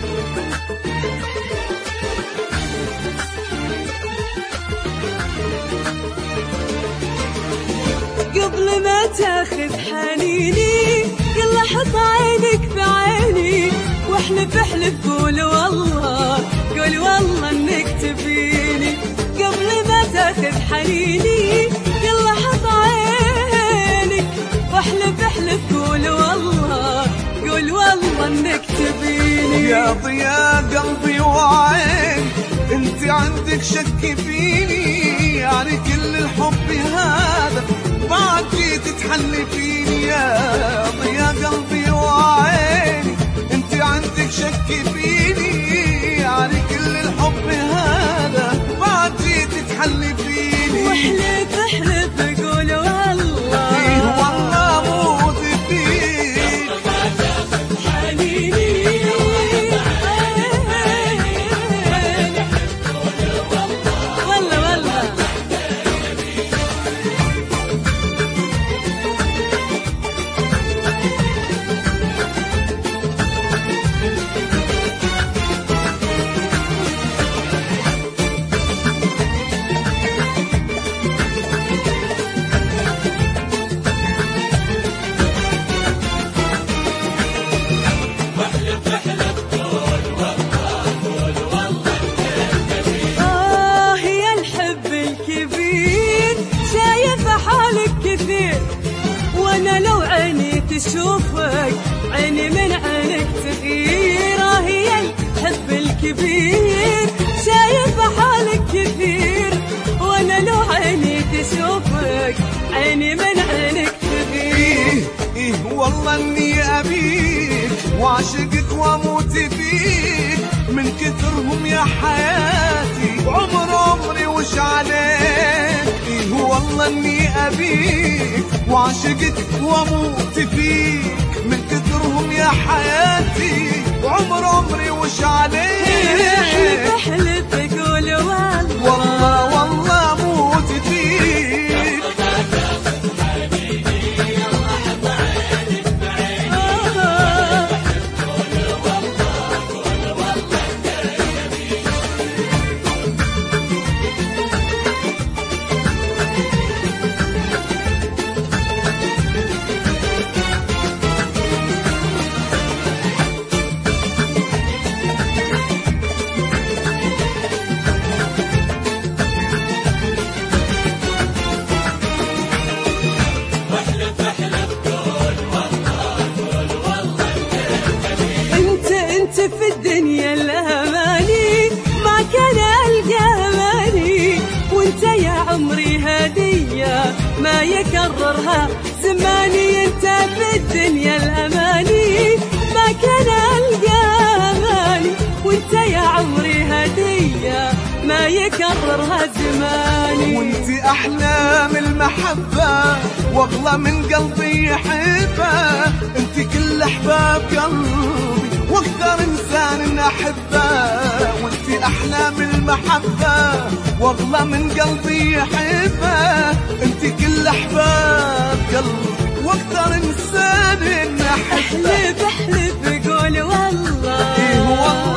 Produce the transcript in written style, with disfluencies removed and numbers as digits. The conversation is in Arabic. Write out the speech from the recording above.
قبل ما تاخذ حنيني يلا حط عينك في عيني، واحلف احلف قول والله، قول والله انك تبيني. قبل ما تاخذ حنيني يلا حط عينك، واحلف احلف قول والله، قول والله انك تبيني. يا ضياء قلبي وعين انت عندك شك فيني، يعني كل الحب هذا بعد جيت تحلي فيني. يا ضياء قلبي وعيني انت عندك شك فيني، يعني كل الحب هذا بعد جيت تحلي فيني. واحلف احلف قول والله، ايه والله موت فيك. حنيني والله والله. وانا لو عيني تشوفك عيني من عينك تغير. هي الحب الكبير شايفة حالك كثير، وانا لو عيني تشوفك عيني من عينك تغير. إيه والله اني ابيك وعشقك واموت فيك، من كثرهم يا حياتي وعمر عمري وش عليك. إيه والله اني ابيك وعشقك واموت فيك، من كثرهم يا حياتي وعمر عمري وش عليك. احلف احلف قول والله، والله والله موت فيك. في الدنيا الأماني ما كان ألقى أماني، وانت يا عمري هدية ما يكررها زماني. انت في الدنيا الأماني ما كان ألقى أماني، وانت يا عمري هدية ما يكررها زماني. وانت أحلام المحبة واغلى من قلبي يحبه، انت كل أحباب قلبي واكثر انسان احبه. وانت احلام المحبه واغلى من قلبي يحبه، انت كل احباب قلبي واكثر انسان احبه. احلف احلف قول والله، إيه والله